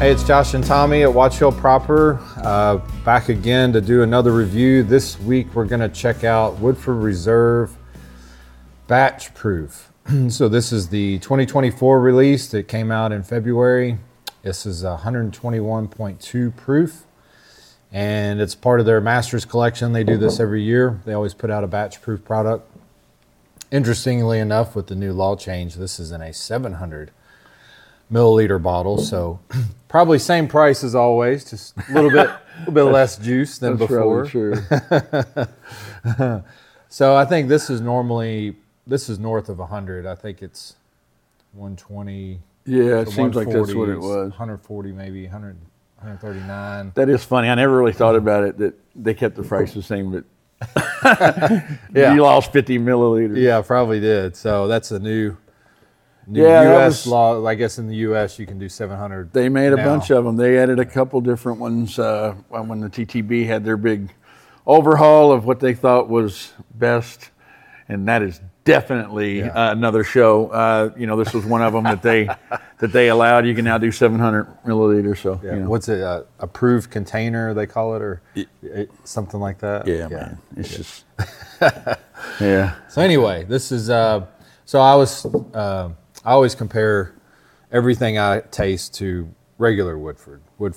Hey, it's Josh and Tommy at Watch Hill Proper, back again to do another review. This week we're going to check out Woodford Reserve Batch Proof. So this is the 2024 release that came out in February. This is 121.2 proof, and it's part of their Masters collection. They do this every year. They always put out a batch proof product. Interestingly enough, with the new law change, this is in a 700 milliliter bottle, so probably same price as always, just a little bit less juice than That's before. True. So I think this is north of 100. I think it's 120. Yeah, it seems like that's what it 140s, was. 140 maybe, 100, 139. That is funny. I never really thought about it that they kept the price the same, but Yeah. you lost 50 milliliters. Yeah, probably did. So that's a new Yeah, that U.S. was- law. I guess in the U.S. you can do 700. They made a now. bunch of them. They added a couple different ones when the TTB had their big overhaul of what they thought was best, and that is definitely another show. This was one of them that they allowed. You can now do 700 milliliters. So Yeah. What's it? Approved container they call it, or something like that. yeah, man, it's just yeah. So anyway, this is so I always compare everything I taste to regular Woodford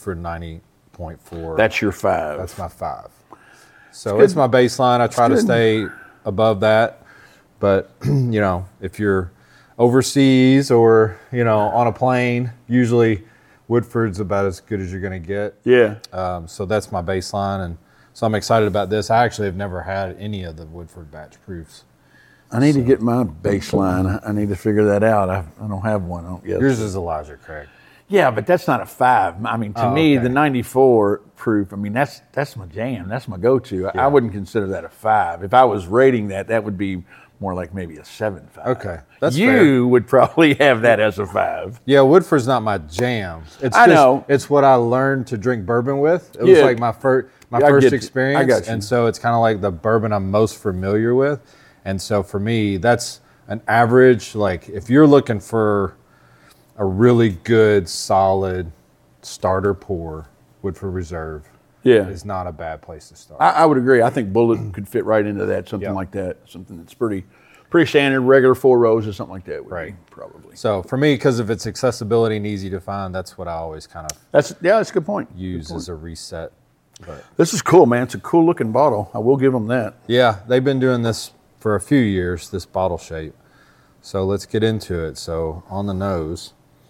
90.4. That's your 5. That's my 5. So it's my baseline. I try to stay above that. But, if you're overseas or, on a plane, usually Woodford's about as good as you're going to get. Yeah. So that's my baseline. And so I'm excited about this. I actually have never had any of the Woodford batch proofs. I need to get my baseline. I need to figure that out. I don't have one. I don't yet. Yours is Elijah Craig. Yeah, but that's not a 5. I mean, to me, the 94 proof, I mean, that's my jam. That's my go-to. I wouldn't consider that a 5. If I was rating that would be more like maybe a 7.5. Okay, that's you fair. would probably have that as a 5. Yeah, Woodford's not my jam. I know. It's what I learned to drink bourbon with. It was like my first experience. I got you. And so it's kind of like the bourbon I'm most familiar with. And so for me, that's an average. Like if you're looking for a really good, solid starter pour, Woodford Reserve is not a bad place to start. I would agree. I think Bullet could fit right into that, something like that. Something that's pretty standard, regular 4 rows or something like that would be probably. So for me, because of its accessibility and easy to find, that's what I always kind of That's a good point. use as a reset. But This is cool, man. It's a cool looking bottle. I will give them that. yeah, they've been doing this for a few years, this bottle shape. So let's get into it. So on the nose.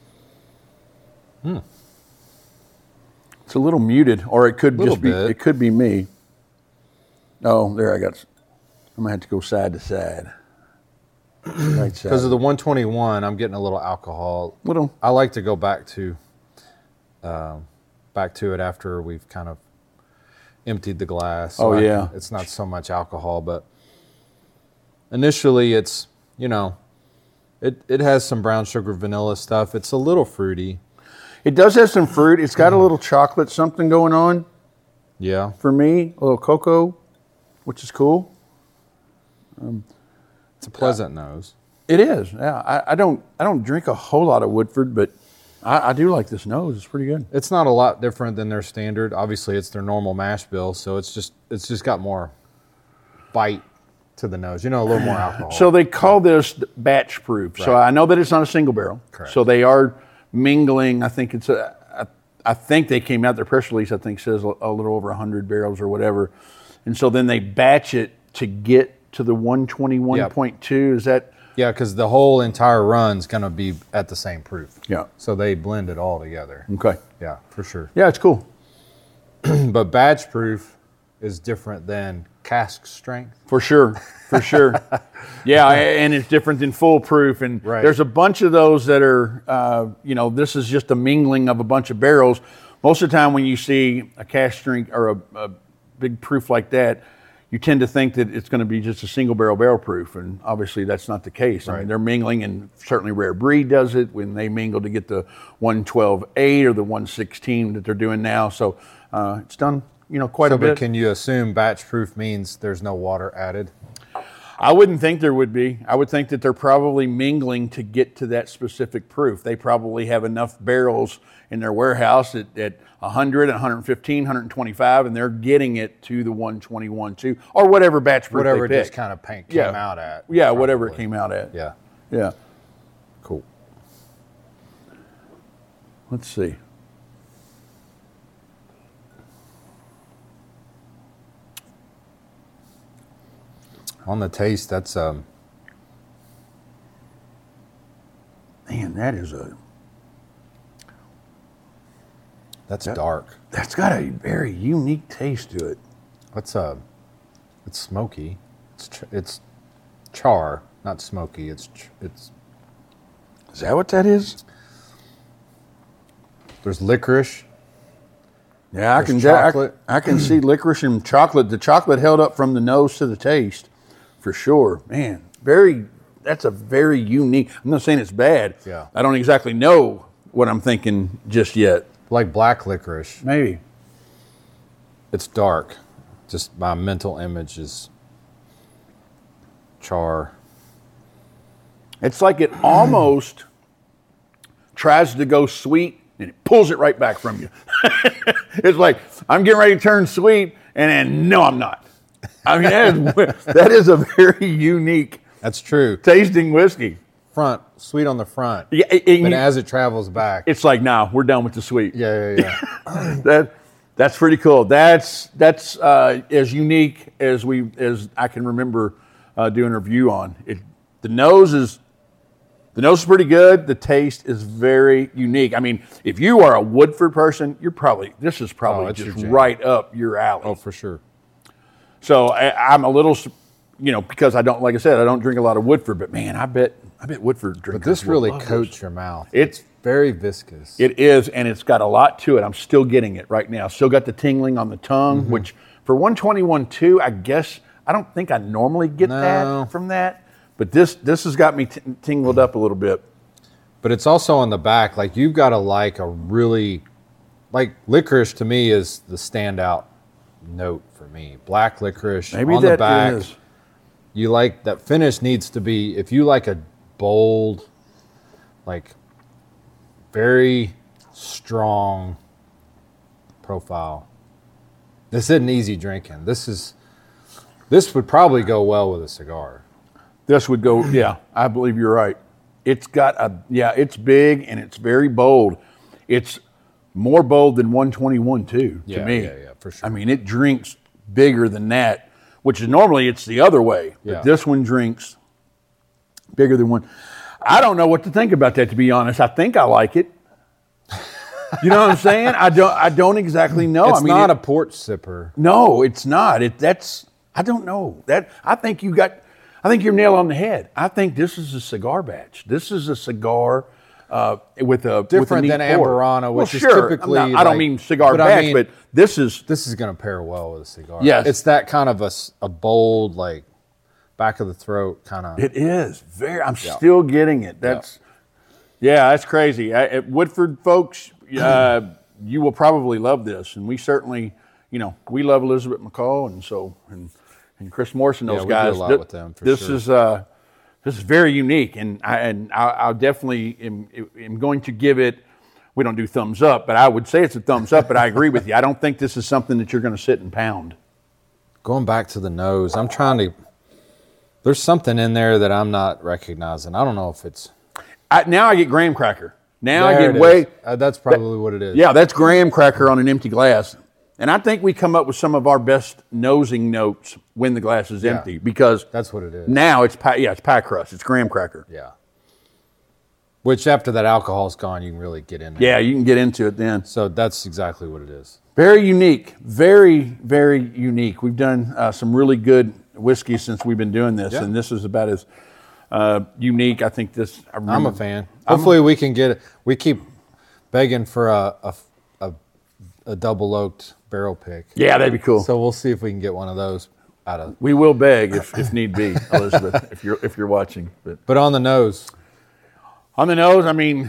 It's a little muted, or it could Little just be. bit. It could be me. Oh, there I'm gonna have to go side to side. Right side. Because of the 121, I'm getting a little alcohol. Little. I like to go back to it after we've kind of emptied the glass. So it's not so much alcohol, but initially it's it has some brown sugar vanilla stuff. It's a little fruity. It does have some fruit. It's got a little chocolate something going on Yeah. for me. A little cocoa, which is cool. It's a pleasant nose. It is. Yeah. I don't drink a whole lot of Woodford, but I do like this nose. It's pretty good. It's not a lot different than their standard. Obviously, it's their normal mash bill, so it's just got more bite to the nose. A little more alcohol. So they call this batch proof. So I know that it's not a single barrel. Correct. So they are mingling. I think I think they came out, their press release, I think, says a little over 100 barrels or whatever. And so then they batch it to get to the 121.2. Is that? Yeah, because the whole entire run's going to be at the same proof. Yeah. So they blend it all together. Okay. Yeah, for sure. Yeah, it's cool. But batch proof is different than cask strength. For sure. Yeah, and it's different than full proof. And there's a bunch of those that are, this is just a mingling of a bunch of barrels. Most of the time when you see a cask strength or a big proof like that, you tend to think that it's going to be just a single barrel proof, and obviously that's not the case. I mean, they're mingling, and certainly Rare Breed does it when they mingle to get the 112.8 or the 116 that they're doing now. So it's done, quite a bit. But can you assume batch proof means there's no water added? I wouldn't think there would be. I would think that they're probably mingling to get to that specific proof. They probably have enough barrels in their warehouse at 100, 115, 125, and they're getting it to the 121 too, or whatever batch proof Whatever they it just pick. kind of came out at. Yeah, whatever it came out at. Yeah. Yeah. Cool. Let's see. On the taste, that's Man, that's dark. That's got a very unique taste to it. It's smoky. It's char, not smoky. It's. Is that what that is? There's licorice. Yeah, chocolate. I can see licorice and chocolate. The chocolate held up from the nose to the taste, for sure. Man, that's a very unique. I'm not saying it's bad. Yeah. I don't exactly know what I'm thinking just yet. Like black licorice. Maybe. It's dark. Just my mental image is char. It's like it almost tries to go sweet and it pulls it right back from you. It's like, I'm getting ready to turn sweet, and then, no, I'm not. I mean, that is a very unique That's true. tasting whiskey. Front, sweet on the front. Yeah, But as it travels back. it's like, nah, we're done with the sweet. Yeah. That's pretty cool. That's as unique as I can remember doing a review on it. The nose is pretty good. The taste is very unique. I mean, if you are a Woodford person, this is probably it's your just jam. right up your alley. Oh, for sure. So I'm a little, because I don't, like I said, I don't drink a lot of Woodford, but man, I bet Woodford drinkers. But this will really love coats this. your mouth. It's very viscous. It is, and it's got a lot to it. I'm still getting it right now. Still got the tingling on the tongue, which for 121.2, I guess, I don't think I normally get that from that. But this has got me tingled up a little bit. But it's also on the back. Like, you've got to like a really, like, licorice to me is the standout note for me. Black licorice Maybe on that the back. is. You like, that finish needs to be, if you like a bold, like, very strong profile. This isn't easy drinking. This would probably go well with a cigar. This would go, yeah, I believe you're right. It's it's big and it's very bold. It's more bold than 121 too, to me. Yeah, for sure. I mean, it drinks bigger than that, which is normally it's the other way. But Yeah. this one drinks bigger than one. I don't know what to think about that, to be honest. I think I like it. You know what I'm saying? I don't exactly know. It's I mean, not a porch sipper. No, it's not. I don't know. I think you're nail on the head. I think this is a cigar batch. This is a cigar with a Different neat than pour. Amburana, which is sure. typically I don't like- mean cigar but I batch, mean- but this is This is going to pair well with a cigar. Yes. It's that kind of a bold, like, back of the throat kind of. It is very. I'm still getting it. That's crazy. Woodford folks, you will probably love this, and we certainly, we love Elizabeth McCall, and Chris Morrison. Those we do guys. a lot with them, for this sure. is very unique, and I'll definitely am going to give it. We don't do thumbs up, but I would say it's a thumbs up. But I agree with you. I don't think this is something that you're going to sit and pound. Going back to the nose, I'm trying to. There's something in there that I'm not recognizing. I don't know if it's. Now I get graham cracker. Now There I it get way. is. That's probably what it is. Yeah, that's graham cracker on an empty glass. And I think we come up with some of our best nosing notes when the glass is empty, because That's what it is. now it's pie crust. It's graham cracker. Yeah. Which after that alcohol's gone, you can really get in there. Yeah, you can get into it then. So that's exactly what it is. Very unique. Very, very unique. We've done some really good whiskey since we've been doing this, Yeah. and this is about as unique. I think this. I'm a fan. Hopefully we can get it. We keep begging for a double oaked barrel pick. Yeah, that'd be cool. So we'll see if we can get one of those out of. We will beg if need be, Elizabeth, if you're watching. But on the nose, On the nose, I mean,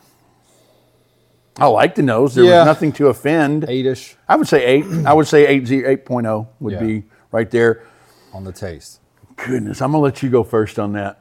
I like the nose. There was nothing to offend. 8-ish I would say 8. I would say 8.0 would be right there. on the taste. goodness. I'm going to let you go first on that.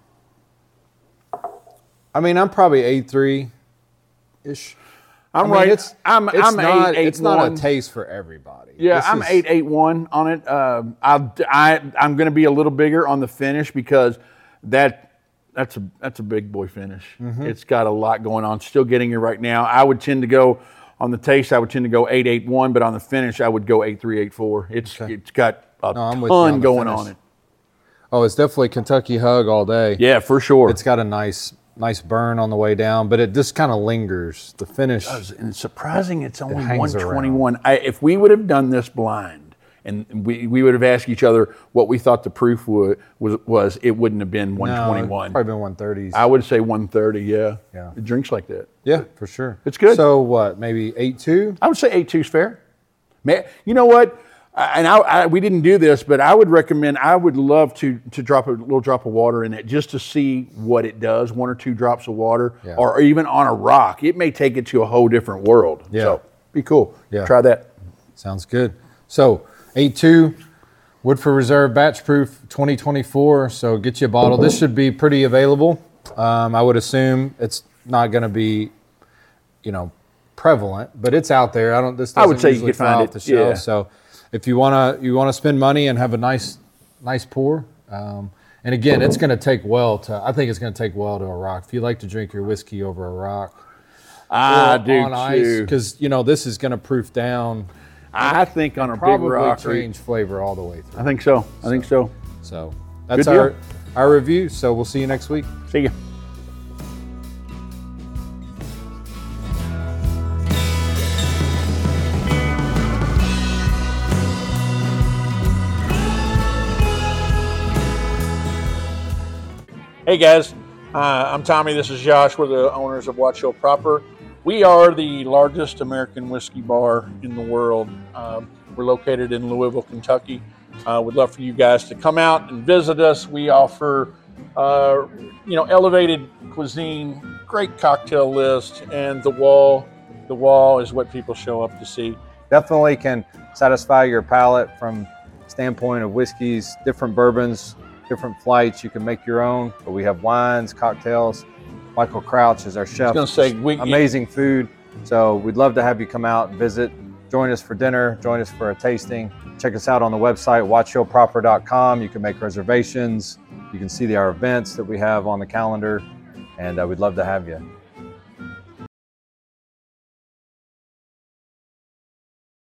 I mean, I'm probably 8.3-ish. I'm right. I'm not, 8.1. It's not a taste for everybody. Yeah, I'm 8.81 on it. I'm going to be a little bigger on the finish because that's a big boy finish. Mm-hmm. It's got a lot going on. Still getting it right now. I would tend to go on the taste. I would tend to go 8.81, but on the finish, I would go 8.3, 8.4. It's got a ton going on it. Oh, it's definitely Kentucky Hug all day. Yeah, for sure. It's got a nice burn on the way down, but it just kind of lingers. The finish. And it's surprising it's only 121. If we would have done this blind and we would have asked each other what we thought the proof was, it wouldn't have been 121. No, probably been 130s. I would say 130, yeah. Yeah. It drinks like that. Yeah, for sure. It's good. So what, maybe 8.2? I would say 8.2 is fair. You know what? And we didn't do this, but I would love to drop a little drop of water in it just to see what it does, 1 or 2 drops of water, or even on a rock. It may take it to a whole different world. Yeah. So, be cool. Yeah. Try that. Sounds good. So, 8.2, Woodford Reserve Batch Proof 2024. So, get you a bottle. This should be pretty available. I would assume it's not going to be, prevalent, but it's out there. I would say you could find it off the shelf. Yeah. So, if you wanna spend money and have a nice pour, and again, it's gonna take I think it's gonna take well to a rock. If you like to drink your whiskey over a rock, I do on ice, because this is gonna proof down. I think on a big rock, change flavor all the way through. I think so. So that's our review. So we'll see you next week. See ya. Hey guys, I'm Tommy. This is Josh. We're the owners of Watch Hill Proper. We are the largest American whiskey bar in the world. We're located in Louisville, Kentucky. We'd love for you guys to come out and visit us. We offer, elevated cuisine, great cocktail list, and the wall is what people show up to see. Definitely can satisfy your palate from standpoint of whiskeys, different bourbons, different flights. You can make your own, but we have wines, cocktails. Michael Crouch is our chef. I was going to say, amazing food. So we'd love to have you come out and visit. Join us for dinner. Join us for a tasting. Check us out on the website, watchhillproper.com. You can make reservations. You can see our events that we have on the calendar, and we'd love to have you.